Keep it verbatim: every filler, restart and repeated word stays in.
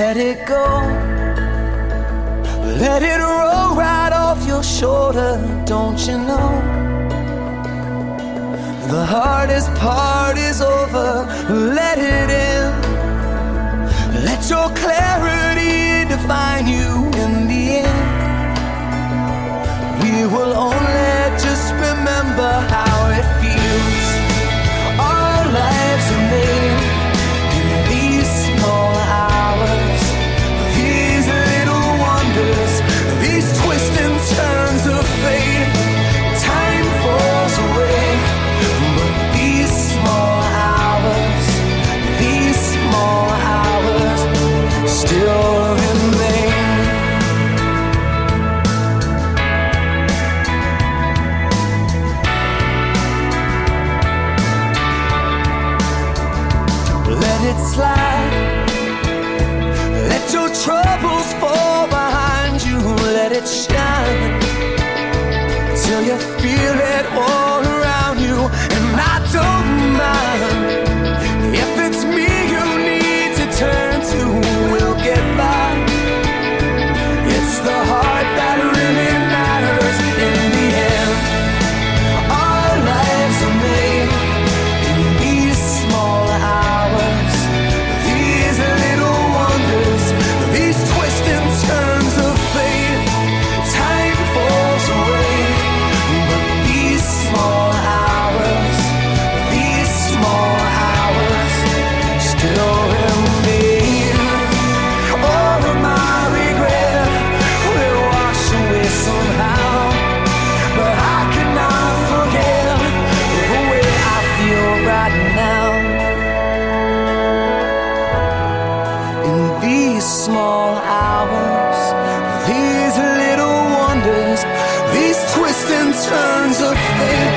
let it go. Let it roll right off your shoulder, don't you know? The hardest part is over, let it in. Let your clarity define you in the end. We will only just remember how it feels. Our lives are made in these small hours, these little wonders, these twists and turns of fate. Time falls away, but these small hours, these small hours still remain. Let it slide. Let your troubles fall behind you. Let it shine till you feel it all around you. And I don't mind if it's me you need to turn to. We'll get by. It's the heart that really matters in the end. Our lives are made in these small hours, these little wonders, these twists and turns of fate. Time falls away, but these small hours, these small hours still remain. All of my regret will wash away somehow, but I cannot forget the way I feel right now. In these small hours, these little wonders, these twists and turns of fate.